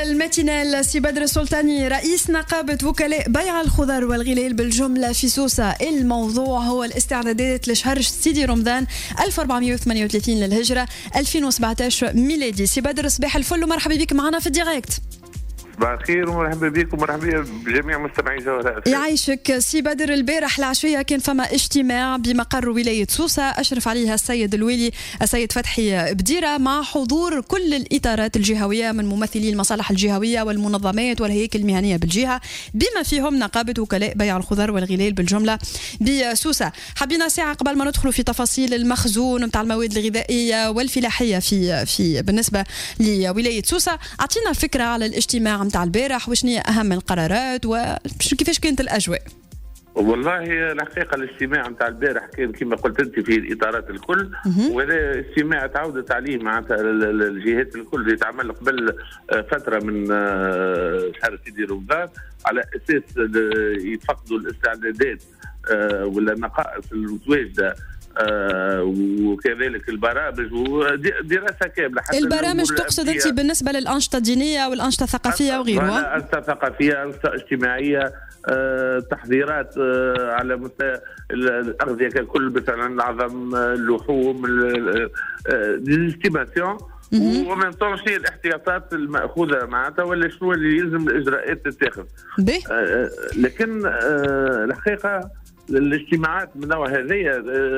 الماتينال سي بدر السلطاني رئيس نقابة وكلاء بيع الخضر والغلال بالجملة في سوسة. الموضوع هو الاستعدادات لشهر سيدي رمضان 1438 للهجرة 2017 ميلادي. سي بدر صباح الفل ومرحبا بك معنا في الديريكت. صباح الخير ومرحبا بكم ومرحبا بجميع مستمعي جوهر. يعيشك سي بدر. البارح العشية كان فما اجتماع بمقر ولاية سوسة أشرف عليها السيد الوالي السيد فتحي بديرة مع حضور كل الإطارات الجهوية من ممثلي المصالح الجهوية والمنظمات والهياكل المهنية بالجهة بما فيهم نقابة وكلاء بيع الخضر والغلال بالجملة بسوسة. حبينا ساعة قبل ما ندخلوا في تفاصيل المخزون نتاع المواد الغذائية والفلاحية في بالنسبة لولاية سوسة، أعطينا فكرة على الاجتماع متاع البارح وشنية أهم القرارات وكيفاش كانت الأجواء؟ والله الحقيقة الاجتماع متاع البارح كان كما قلت أنت في الإطارات الكل، وهذا اجتماع تعودت عليه معناتها الجهات الكل اللي تعمل قبل فترة من شهر سيدي رمضان على أساس يتفقدوا الاستعدادات ولا النقائص المتواجدة وكذلك البرامج ودراسه كامله. حتى البرامج تقصد انت بالنسبه للانشطه الدينيه والانشطه الثقافيه وغيرها؟ انشطه ثقافيه، انشطه اجتماعيه، تحضيرات على مستوى الاغذيه ككل، مثلا العظم، اللحوم، الاستيماسيون، ومن طون شيء الاحتياطات الماخوذه معناتها ولا شنو اللي يلزم الاجراءات تتاخذ. لكن الحقيقه الاجتماعات من نوع هذايا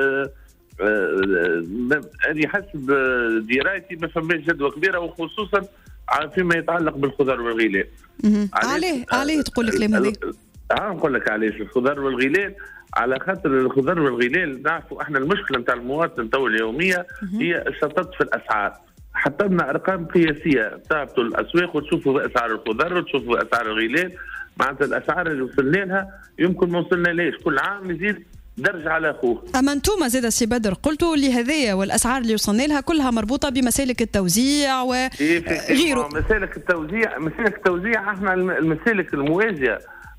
أنا حسب درايتي ما فماش جدوى كبيرة، وخصوصا فيما يتعلق بالخضر والغلال. عليه تقول الكلام هذا؟ نقول لك علاش الخضر والغلال، على خاطر الخضر والغلال نعرفوا احنا المشكله نتاع المواطن تو اليوميه هي الشطط في الاسعار. حطمنا ارقام قياسيه، تهبطوا الاسواق وتشوفوا اسعار الخضر وتشوفوا اسعار الغلال، معناتها الاسعار اللي وصلنا لها يمكن ما وصلنا ليش، كل عام يزيد درجه على اخوه. اما انتم زاد سي بدر قلتوا لي هذايا والاسعار اللي وصلنا لها كلها مربوطه بمسالك التوزيع وغيره. مسالك التوزيع احنا المسالك الموازيه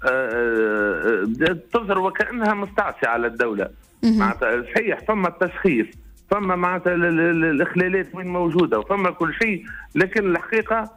تظهر وكانها مستعصيه على الدوله. معناتها صحيح فما التشخيص، فما معناتها الاخلالات وين موجوده وفما كل شيء، لكن الحقيقه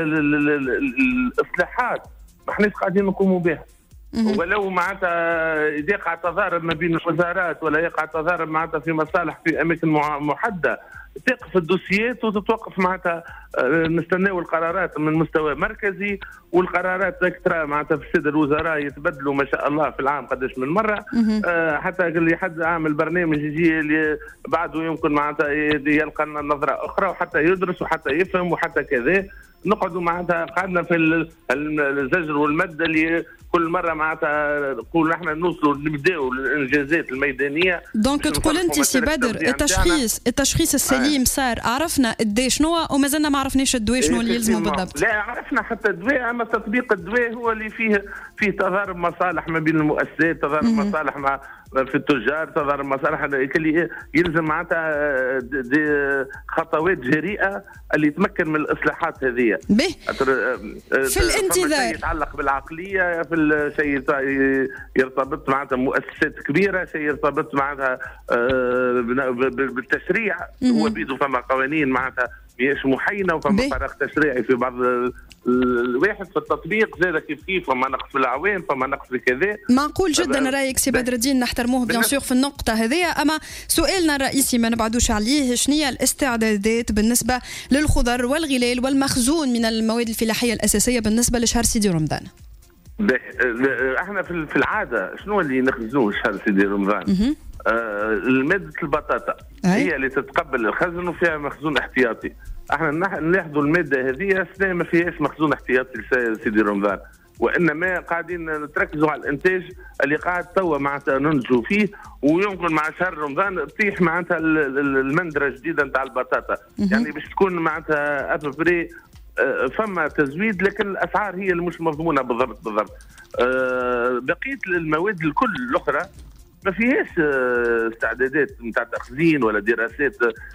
الاصلاحات ما احناش قاعدين نقوموا بها. ولو معناتها يقع تضارب ما بين الوزارات ولا يقع تضارب معناتها في مصالح في اماكن محدده، تقف الدوسيات وتتوقف معناتها نستناو القرارات من مستوى مركزي، والقرارات ترى معناتها في السيد الوزراء يتبدلوا ما شاء الله في العام قداش من مره، حتى اللي حد عامل برنامج يجي اللي بعده يمكن معناتها يلقى نظره اخرى وحتى يدرس وحتى يفهم وحتى كذا. نقعدوا معناتها قعدنا في الزجر والمد اللي كل مره معناتها نقول احنا نوصلوا نبداو الانجازات الميدانيه. دونك تقول انت سي بدر التشخيص السليم صار، عرفنا الدواء شنو وما زلنا ما عرفناش الدواء شنو اللي يلزمه بالضبط. لا عرفنا حتى الدواء، اما تطبيق الدواء هو اللي فيه تضارب مصالح ما بين المؤسسات، تضارب مصالح مع في التجار، تظهر المصالح اللي يلزم معناتها خطوات جريئه اللي يتمكن من الاصلاحات هذه. في الانتظار شيء يتعلق بالعقليه، في الشيء يرتبط معناتها مؤسسات كبيره، شيء يرتبط معناتها بالتشريع. هو بيدو فما قوانين معناتها ماهيش محينه وفما فراغ تشريعي في بعض الواحد في التطبيق، زاد كيف فما نقص في العوام، فما نقص في كذا. معقول جدا رايك سي بدر الدين، نحترموه بيان سور في النقطه هذه. اما سؤالنا الرئيسي ما نبعدوش عليه، شنية الاستعدادات بالنسبه للخضر والغلال والمخزون من المواد الفلاحيه الاساسيه بالنسبه لشهر سيدي رمضان؟ احنا في العاده شنو اللي نخزنوه شهر سيدي رمضان؟ المادة البطاطا هي اللي تتقبل الخزن وفيها مخزون احتياطي. احنا ناخذوا المادة هذه السنة ما فيهاش مخزون احتياطي لسيدي رمضان، وانما قاعدين نتركزوا على الانتاج اللي قاعد توا معناتها ننتجوا فيه، ويمكن مع شهر رمضان تطيح معناتها المندرة جديدة نتاع البطاطا، يعني باش تكون معناتها ابري فما تزويد، لكن الاسعار هي اللي مش مضمونه بالضبط. بقيه المواد الكل الاخرى ما فيهاش استعدادات نتاع تخزين ولا دراسات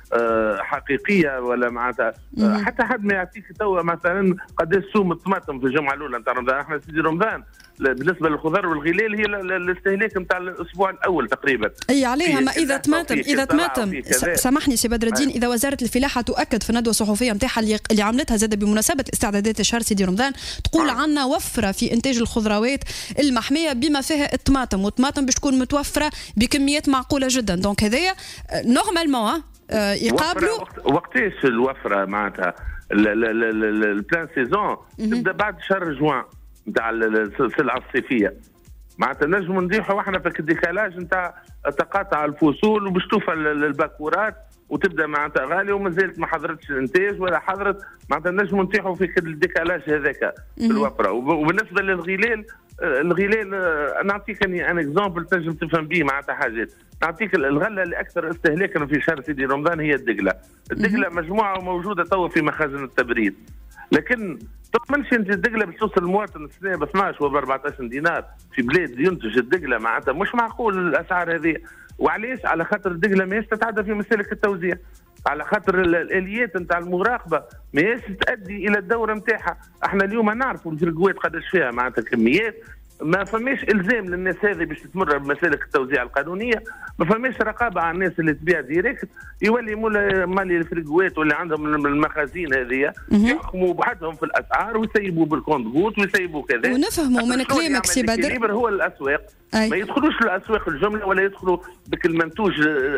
حقيقيه ولا معناتها حتى حد ما يعطيك توا مثلا قداش سوم الطماطم في الجمعه الاولى نتاع رمضان. احنا سيدي رمضان بالنسبه للخضر والغلال هي الاستهلاك نتاع الاسبوع الاول تقريبا. اي عليها، ما اذا تماتم سامحني سي بدر الدين، اذا وزاره الفلاحه تؤكد في الندوه الصحفيه نتاعها اللي عملتها زاد بمناسبه استعدادات الشهر سيدي رمضان، تقول عندنا وفره في انتاج الخضروات المحميه بما فيها الطماطم، والطماطم باش تكون متوفره بكميات معقوله جدا. دونك هذايا نورمالمون يقابلوا. وقتاش الوفره معناتها البلان سيزون تبدا بعد شهر جوان نتاع السلعه الصيفيه، معناتها نجموا نضيحوا احنا في الديكالاج نتاع تقاطع الفصول وباش توصل الباكورات وتبدا معناتها غاليه وما زالت ما حضرتش الانتاج ولا حضرت، معناتها نجموا نطيحوا في الديكالاج هذاك في الوفره. وبالنسبه للغلال، الغلال نعطيك ان اكزامبل تنجم تفهم به معناتها حاجات. نعطيك الغله اللي اكثر استهلاكا في شهر سيدي رمضان هي الدقله. الدقله مجموعه موجوده توا في مخازن التبريد، لكن تضمنش انت الدقله باش توصل المواطن السنه ب 12 وب 14 دينار في بلاد ينتج الدقله، معناتها مش معقول الاسعار هذه. وعليش؟ على خاطر الدقله ماهيش تتعدى في مسالك التوزيع، على خاطر الاليات نتاع المراقبه ماهيش تؤدي الى الدوره نتاعها. احنا اليوم نعرفوا الفرقوات قداش فيها معناتها كميات، ما فماش الزام للناس هذه باش تمر بمسالك التوزيع القانونيه، ما فماش رقابه على الناس اللي تبيع ديريكت، يولي مالي الفرقوات واللي عندهم المخازين هذه يحكموا بوحدهم في الاسعار ويسيبوا بالكونت بوت ويسيبوا كذا. ونفهموا من كلامك سي بدر هو الاسواق ما يدخلوش الاسواق الجمله ولا يدخلوا بك المنتوج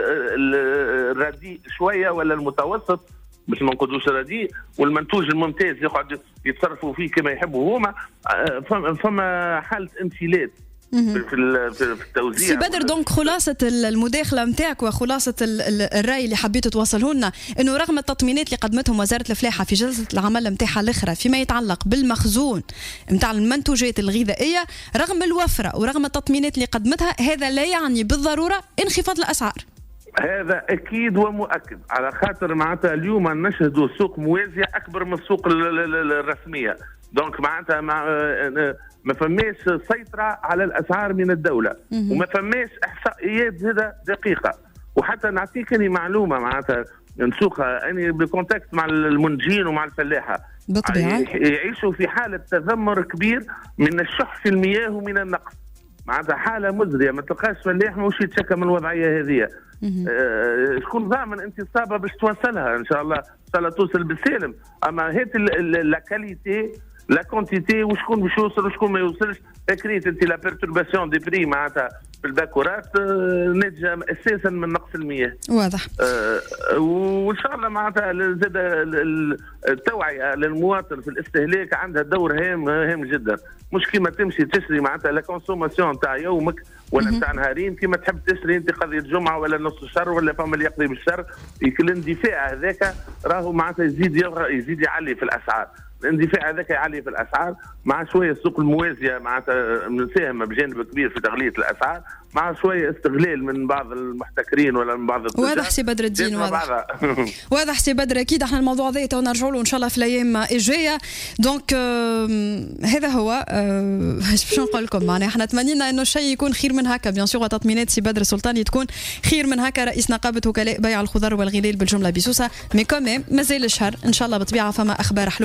الرديء شويه ولا المتوسط باش ما نقولوش رديء، والمنتوج الممتاز يقعد يتصرفوا فيه كما يحبوا هما. فما حاله انفلات في التوزيع. سي بدر، دونك خلاصه المداخله نتاعك وخلاصه الراي اللي حبيت توصله لنا انه رغم التطمينات اللي قدمتهم وزاره الفلاحه في جلسه العمل نتاعها الاخرى فيما يتعلق بالمخزون نتاع المنتوجات الغذائيه، رغم الوفره ورغم التطمينات اللي قدمتها، هذا لا يعني بالضروره انخفاض الاسعار. هذا اكيد ومؤكد، على خاطر معناتها اليوم نشهدوا سوق موازيه اكبر من السوق الرسميه. دونك معناتها ما فماش سيطره على الاسعار من الدوله، وما فماش احصائيات زاده دقيقه. وحتى نعطيك اني معلومه معناتها نسوقها اني بكونتاكت مع المنتجين ومع الفلاحه بالطبيعه يعيشوا في حاله تذمر كبير من الشح في المياه ومن النقص، معناتها حاله مزريه. ما تلقاش فلاح مش يتشكى من الوضعيه هذه. شكون ضامن انت صابه باش توصلها؟ ان شاء الله توصل بالسالم. اما هيت لا كاليتي لا كونتيتي وشكون باش يوصل وشكون ما يوصلش، اكريت انت لا بيرتورباسيون دي بري معناتها في الباكورات ناتجه اساسا من نقص المياه. واضح. وان شاء الله معناتها زاد التوعيه للمواطن في الاستهلاك عندها دور هام جدا. مش كيما تمشي تشري معناتها لا كونسوماسيون تاع يومك ولا نتاع نهارين، كيما تحب تشري انت قضيه جمعه ولا نص الشهر ولا فما اللي يقضي بالشهر. الاندفاع هذاك راهو معناتها يزيد يعلي في الاسعار. الاندفاع هذاك يعلي في الاسعار مع شويه السوق الموازيه معناتها مساهمه بجانب كبير في تغليه الاسعار، مع شويه استغلال من بعض المحتكرين ولا من بعض التجار. واضح سي بدر الدين، واضح سي بدر. اكيد احنا الموضوع هذا نرجعوا له ان شاء الله في الايام الجايه. دونك هذا هو باش نقول لكم معناها احنا تمنينا انه الشيء يكون خير من هكا. بيان سور تطمينات سي بدر السلطاني تكون خير من هكا، رئيس نقابه وكلاء بيع الخضر والغلال بالجمله بسوسه. مي كوميم مازال الشهر ان شاء الله بالطبيعه فما اخبار حلوه.